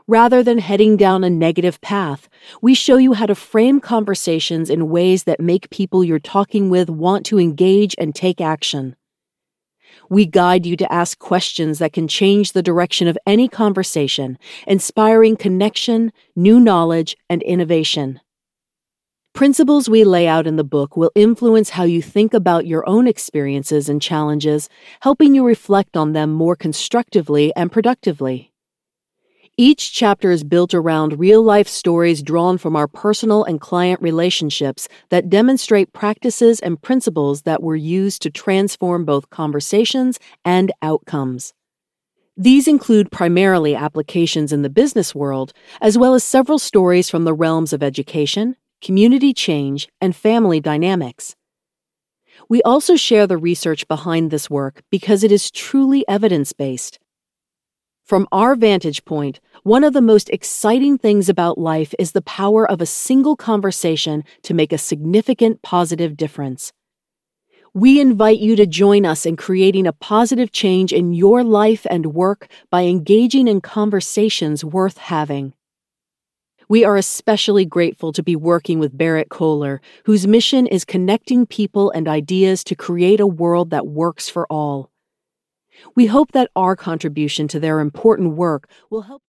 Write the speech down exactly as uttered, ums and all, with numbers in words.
Rather than heading down a negative path, we show you how to frame conversations in ways that make people you're talking with want to engage and take action. We guide you to ask questions that can change the direction of any conversation, inspiring connection, new knowledge, and innovation. Principles we lay out in the book will influence how you think about your own experiences and challenges, helping you reflect on them more constructively and productively. Each chapter is built around real-life stories drawn from our personal and client relationships that demonstrate practices and principles that were used to transform both conversations and outcomes. These include primarily applications in the business world, as well as several stories from the realms of education, community change, and family dynamics. We also share the research behind this work because it is truly evidence-based. From our vantage point, one of the most exciting things about life is the power of a single conversation to make a significant positive difference. We invite you to join us in creating a positive change in your life and work by engaging in conversations worth having. We are especially grateful to be working with Barrett Kohler, whose mission is connecting people and ideas to create a world that works for all. We hope that our contribution to their important work will help